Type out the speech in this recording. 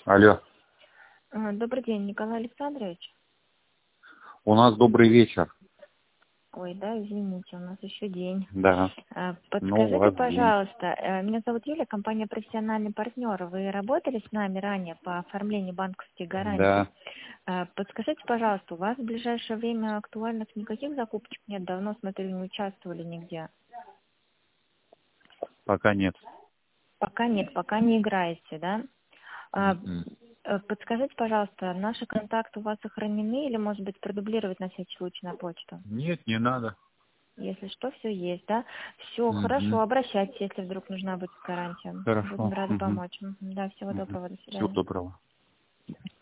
Алло. Добрый день, Николай Александрович. У нас добрый вечер. Ой, да, извините, у нас еще день. Да. Подскажите, у вас пожалуйста, меня зовут Юлия, компания «Профессиональный партнер». Вы работали с нами ранее по оформлению банковских гарантий? Да. Подскажите, пожалуйста, у вас в ближайшее время актуальных никаких закупочек нет? Давно, смотрю, не участвовали нигде. Пока нет. Пока нет, пока не играете, да? Мгм. Подскажите, пожалуйста, наши контакты у вас сохранены или, может быть, продублировать на всякий случай на почту? Нет, не надо. Если что, все есть, да? Все, Мгм. хорошо, обращайтесь, если вдруг нужна будет гарантия. Будем Хорошо. рады Мгм. помочь. Да, всего Мгм. доброго, до Всего свидания. доброго.